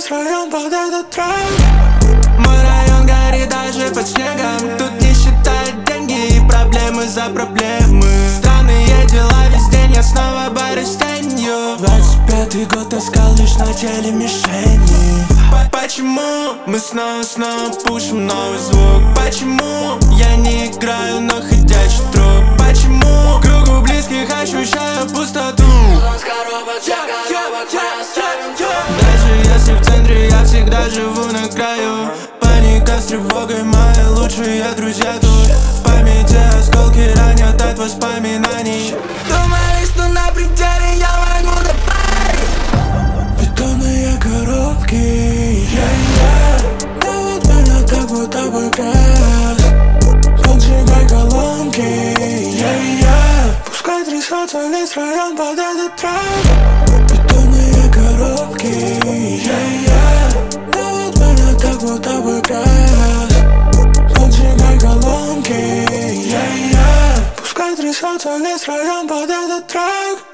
весь район под этот трек. Мой район горит даже под снегом. Тут не считают деньги и проблемы за проблемы. Странные дела весь день, я снова борюсь с тенью. 25-й год таскал лишь на теле мишени. Почему мы снова пушим новый звук? Почему я не играю, но ходячий труп? Почему в кругу близких ощущаю пустоту? Даже если в центре, я всегда живу на краю. Паника с тревогой, мои лучшие друзья тут. В памяти осколки ранят от воспоминаний. Думали, что на пределе я могу добавить. Бетонные коробки, давят больно, так будто бы газ. Поджигай колонки, пускай трясется весь район под этот трек. Бетонные коробки, давят больно, так будто бы газ. Поджигай колонки, пускай трясется весь район под этот трек.